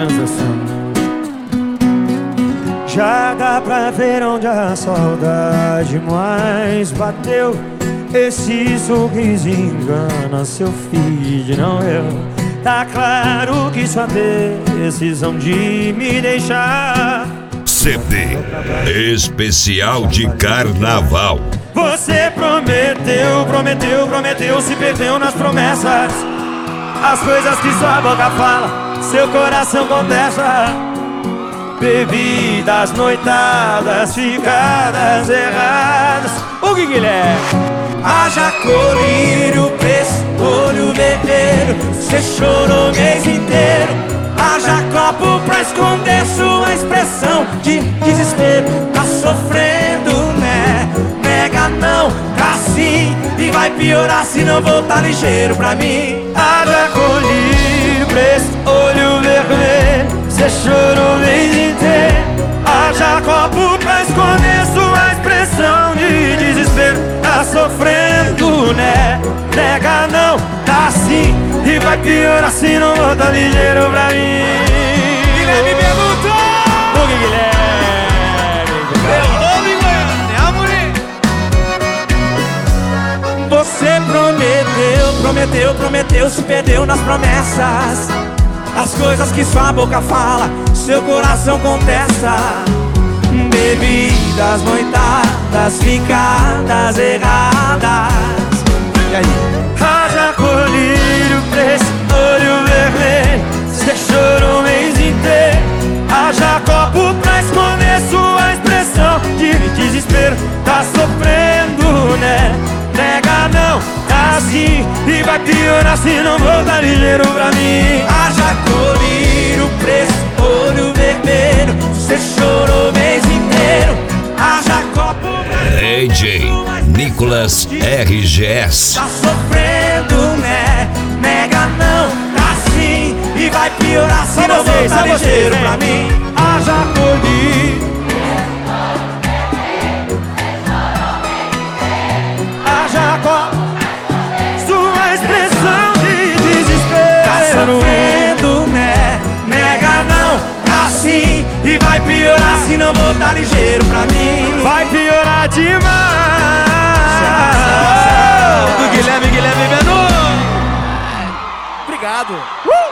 menos assim. Já dá pra ver onde a saudade mais bateu. Esse sorriso engana seu feed, não eu. Tá claro que sua decisão de me deixar. CD especial de carnaval. Você prometeu, se perdeu nas promessas. As coisas que sua boca fala, seu coração contesta. Bebidas, noitadas, ficadas erradas. O que Guilherme? Haja colírio, preço, olho vermelho. Cê chorou o mês inteiro. Haja copo pra esconder sua expressão de desespero. Tá sofrendo, né? Nega não, tá sim. E vai piorar se não voltar ligeiro pra mim. Haja colírio, preço, olho vermelho. Cê chorou o mês inteiro. Haja copo pra esconder sua expressão de desespero. Tá sofrendo, né? Nega não, tá sim. E vai piorar se não volta ligeiro pra mim. Guilherme perguntou! O que Guilherme? Perguntou, Guilherme, amore. Você prometeu, se perdeu nas promessas. As coisas que sua boca fala, seu coração contesta. Bebidas, noitadas, ficadas erradas. E aí? Haja colírio, preço, olho vermelho. Cê chorou o mês inteiro. Haja copo pra esconder sua expressão de desespero. Tá sofrendo, né? Nega não, tá assim. E vai piorar se não voltar ligeiro pra mim. Haja colírio, preço, olho vermelho. Cê chorou o mês inteiro. Haja copo. DJ Nicolas RGS. Tá sofrendo, né? Nega não, tá sim. E vai piorar se não voltar ligeiro pra mim. Haja colírio. Haja copo. Sua expressão de desespero. Tá sofrendo, né? Nega não, tá sim. E vai piorar se não voltar ligeiro pra mim. Vai piorar demais. Do Guilherme Benu. Obrigado.